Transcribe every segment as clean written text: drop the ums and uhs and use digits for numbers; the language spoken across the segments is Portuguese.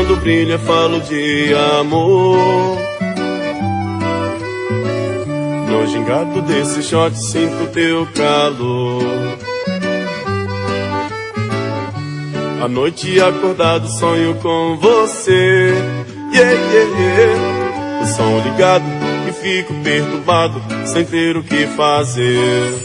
quando brilha falo de amor. No gingado desse shot sinto teu calor. À noite acordado sonho com você. Yeah, yeah, yeah. O som ligado e fico perturbado sem ter o que fazer.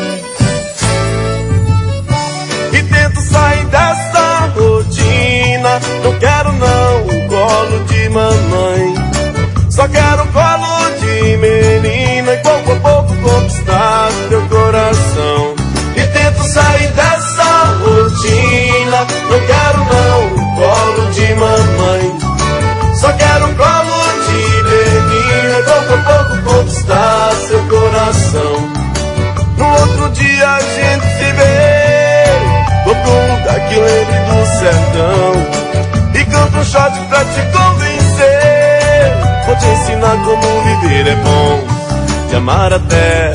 E tento sair dessa rotina. Não quero não um colo de mamãe, só quero um colo de menina e pouco a pouco conquistar teu coração. E tento sair dessa rotina. Não quero não um colo de mamãe, só quero um colo de menina e pouco a pouco conquistar seu coração. No outro dia a gente se vê, vou pra um lugar que lembre do sertão e canto um shot pra te convencer. Vou te ensinar como viver é bom, te amar até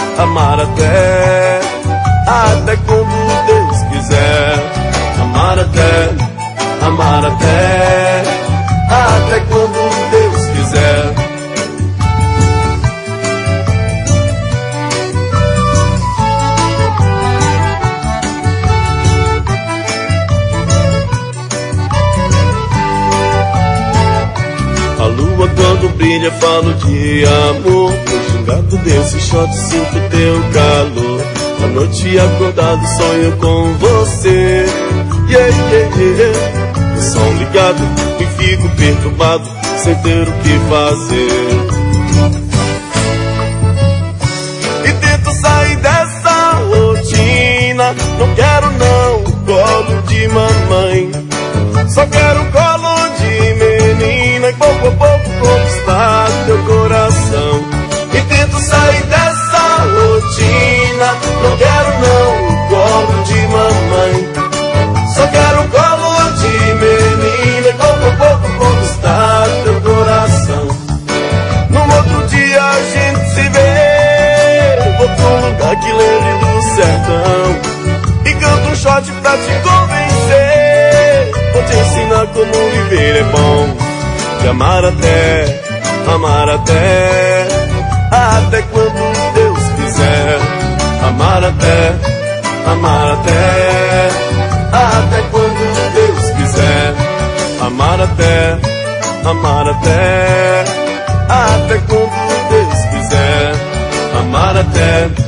quando Deus quiser. Amar até quando Deus quiser. A lua quando brilha falo de amor. No gingado desse shot sinto teu calor. À noite acordado sonho com você. Yeah, yeah, yeah. O som ligado e fico perturbado sem ter o que fazer. E tento sair dessa rotina. Não quero não um colo de mamãe, só quero um colo de menina e pouco a pouco conquistar teu coração. E tento sair dessa rotina. Não quero não um colo de mamãe, só quero um colo de menina e pouco a pouco conquistar teu coração. No outro dia a gente se vê, vou pra um lugar que lembre do sertão e canto um shot pra te convencer. Vou te ensinar como viver é bom, te amar até quando Deus quiser. Amar até quando Deus quiser. Amar até quando Deus quiser. Amar até